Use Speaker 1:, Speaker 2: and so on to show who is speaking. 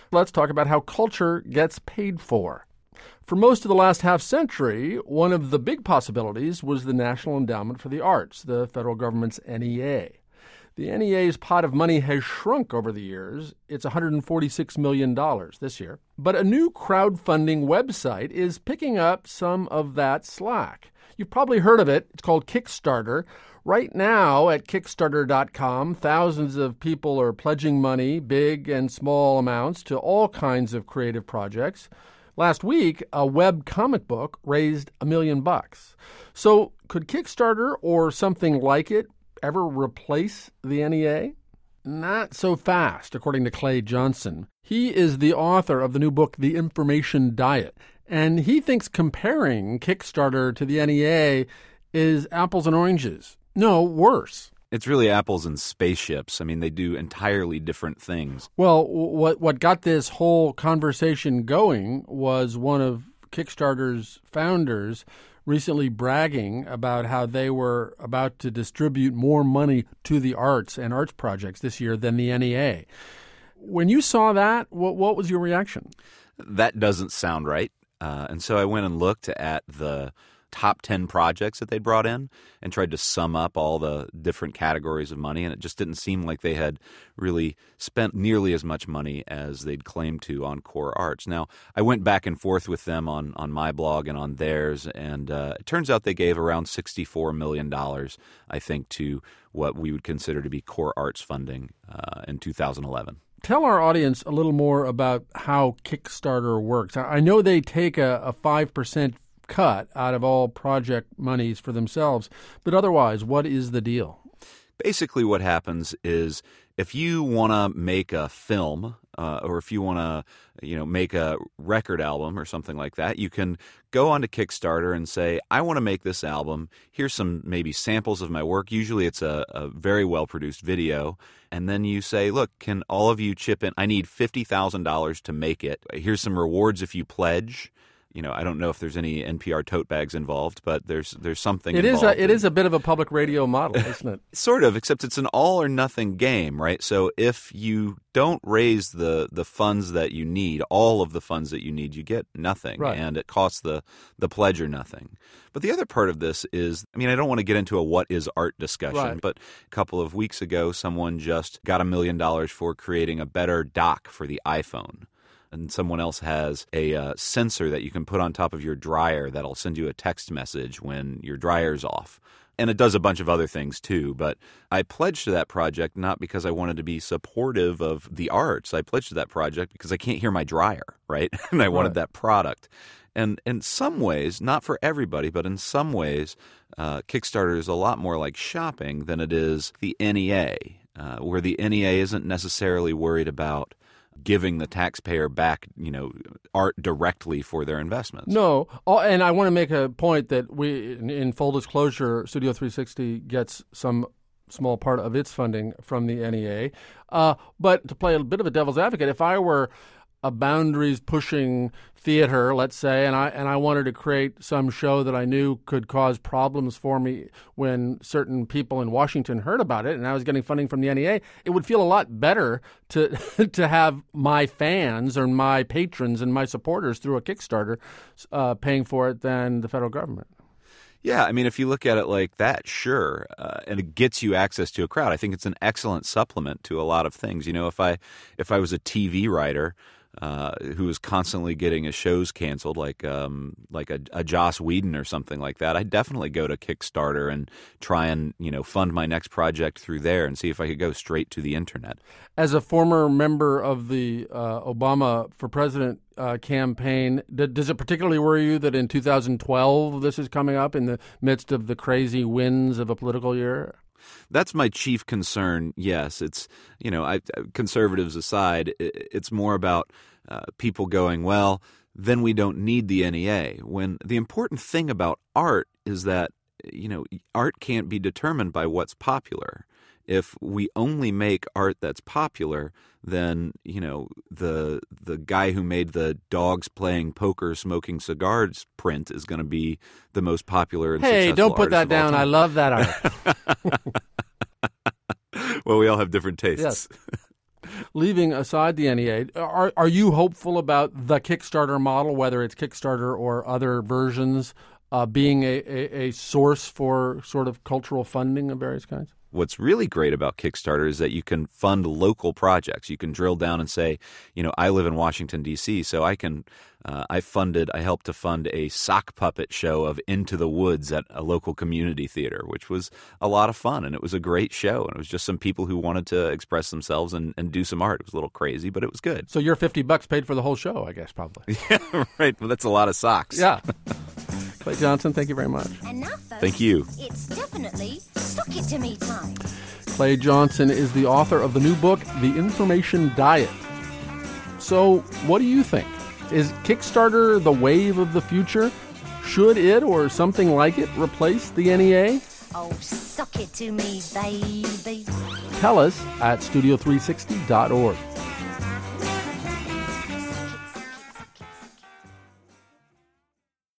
Speaker 1: Let's talk about how culture gets paid for. For most of the last half-century, one of the big possibilities was the National Endowment for the Arts, the federal government's NEA. The NEA's pot of money has shrunk over the years. It's $146 million this year. But a new crowdfunding website is picking up some of that slack. You've probably heard of it. It's called Kickstarter. Right now at Kickstarter.com, thousands of people are pledging money, big and small amounts, to all kinds of creative projects. Last week, a web comic book raised $1 million. So could Kickstarter or something like it ever replace the NEA? Not so fast, according to Clay Johnson. He is the author of the new book, The Information Diet, and he thinks comparing Kickstarter to the NEA is apples and oranges. No, worse.
Speaker 2: It's really apples and spaceships. I mean, they do entirely different things.
Speaker 1: Well, what got this whole conversation going was one of Kickstarter's founders recently bragging about how they were about to distribute more money to the arts and arts projects this year than the NEA. When you saw that, what was your reaction?
Speaker 2: That doesn't sound right. And so I went and looked at the top 10 projects that they brought in and tried to sum up all the different categories of money, and it just didn't seem like they had really spent nearly as much money as they'd claimed to on core arts. Now, I went back and forth with them on my blog and on theirs, and it turns out they gave around $64 million, I think, to what we would consider to be core arts funding in 2011.
Speaker 1: Tell our audience a little more about how Kickstarter works. I know they take a 5% cut out of all project monies for themselves, but otherwise, what is the deal?
Speaker 2: Basically what happens is if you want to make a film or if you want to make a record album or something like that, you can go onto Kickstarter and say, I want to make this album. Here's some maybe samples of my work. Usually it's a very well-produced video. And then you say, look, can all of you chip in? I need $50,000 to make it. Here's some rewards if you pledge. I don't know if there's any NPR tote bags involved, but there's something involved.
Speaker 1: It is a bit of a public radio model, isn't it?
Speaker 2: Sort of, except it's an all or nothing game, right? So if you don't raise the funds that you need, all of the funds that you need, you get nothing,
Speaker 1: right.
Speaker 2: And it costs the pledger nothing. But the other part of this is, I mean, I don't want to get into a what is art discussion,
Speaker 1: right.
Speaker 2: But a couple of weeks ago, someone just got $1 million for creating a better dock for the iPhone. And someone else has a sensor that you can put on top of your dryer that'll send you a text message when your dryer's off. And it does a bunch of other things too. But I pledged to that project not because I wanted to be supportive of the arts. I pledged to that project because I can't hear my dryer, right? And I wanted that product. And in some ways, not for everybody, but in some ways, Kickstarter is a lot more like shopping than it is the NEA, where the NEA isn't necessarily worried about giving the taxpayer back, art directly for their investments.
Speaker 1: No, and I want to make a point that we, in full disclosure, Studio 360 gets some small part of its funding from the NEA. But to play a bit of a devil's advocate, if I were a boundaries-pushing theater, let's say, and I wanted to create some show that I knew could cause problems for me when certain people in Washington heard about it, and I was getting funding from the NEA, it would feel a lot better to to have my fans or my patrons and my supporters through a Kickstarter paying for it than the federal government.
Speaker 2: Yeah, I mean, if you look at it like that, sure, and it gets you access to a crowd. I think it's an excellent supplement to a lot of things. If I was a TV writer who was constantly getting his shows canceled, like a Joss Whedon or something like that, I'd definitely go to Kickstarter and try and fund my next project through there and see if I could go straight to the internet.
Speaker 1: As a former member of the Obama for President campaign, does it particularly worry you that in 2012 this is coming up in the midst of the crazy winds of a political year?
Speaker 2: That's my chief concern. Yes, it's conservatives aside, it's more about people going, well, then we don't need the NEA. When the important thing about art is that art can't be determined by what's popular. If we only make art that's popular, then the guy who made the dogs playing poker, smoking cigars print is going to be the most popular and successful.
Speaker 1: Hey, don't put that down.
Speaker 2: I
Speaker 1: love that art.
Speaker 2: Well, we all have different tastes.
Speaker 1: Yes. leaving aside the NEA, are you hopeful about the Kickstarter model, whether it's Kickstarter or other versions, being a source for sort of cultural funding of various kinds?
Speaker 2: What's really great about Kickstarter is that you can fund local projects. You can drill down and say, I live in Washington, D.C., so I helped to fund a sock puppet show of Into the Woods at a local community theater, which was a lot of fun, and it was a great show, and it was just some people who wanted to express themselves and do some art. It was a little crazy, but it was good.
Speaker 1: So your $50 paid for the whole show, I guess, probably.
Speaker 2: Yeah, right. Well, that's a lot of socks.
Speaker 1: Yeah. Clay Johnson, thank you very much.
Speaker 3: And now, folks,
Speaker 2: Thank you.
Speaker 3: It's definitely Sock It To Me time.
Speaker 1: Clay Johnson is the author of the new book, The Information Diet. So, what do you think? Is Kickstarter the wave of the future? Should it or something like it replace the NEA?
Speaker 3: Oh, sock it to me, baby.
Speaker 1: Tell us at studio360.org.